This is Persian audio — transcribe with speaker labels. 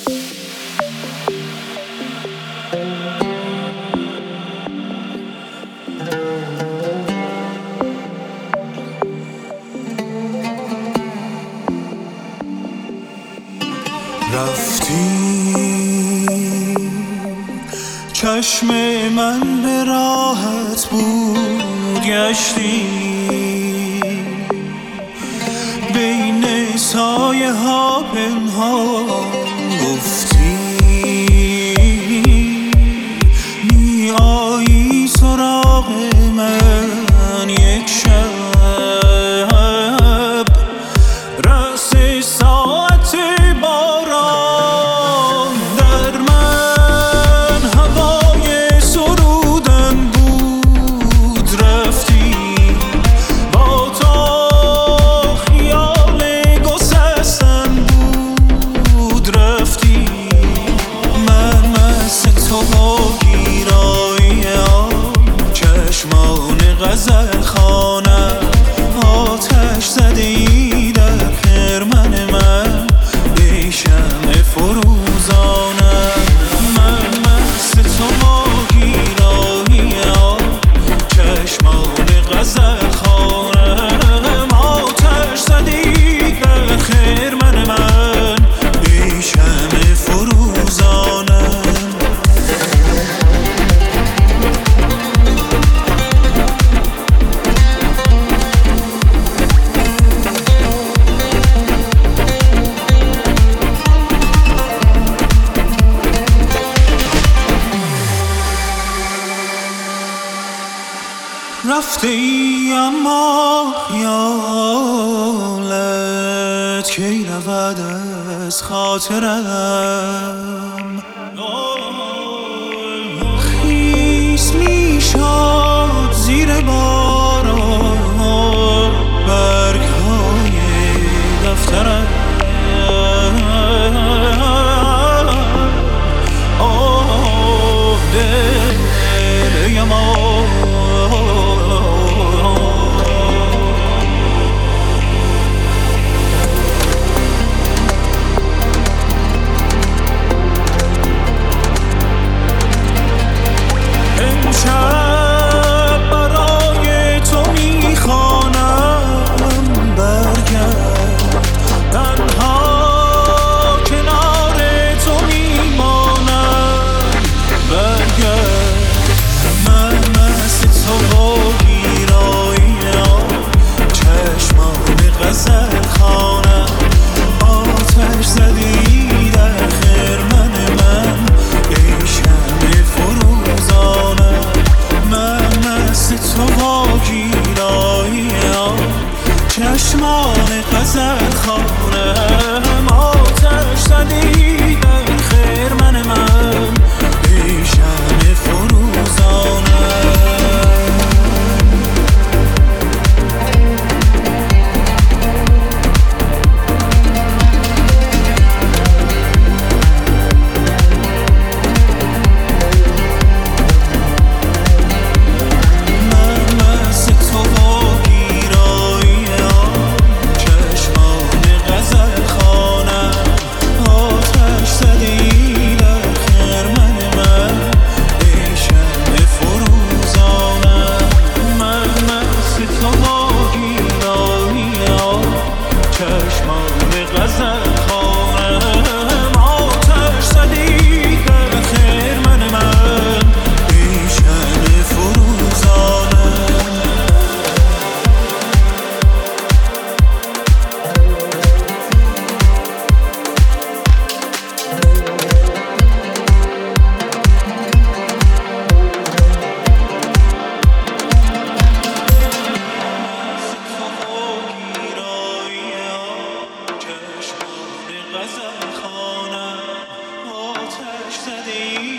Speaker 1: رفتی چشم من به راحت بود، گشتی بین سایه ها پنهان، گفتی می آیی سراغ من یک شب، رأس ساعت باران در من هوای سرودن بود. رفتی با تو خیال گسستن بود، رفتی من مست تو با گیرایی چشمان غزل خوانم، آتش زده ای در خرمن من ای شمع فروزانم. من مست تو با گیرایی چشمان غزل خوانم، آتش زده ای در خرمن من ای شمع فروزانم. رفتی اما خیالت کی رود از خاطرم، خیس می شد زیر باران برگ های دفترم. چشمان غزل خوانم، آتش زدی در خرمن من ای شمع فروزانم. غزل خوانم، آتش زدی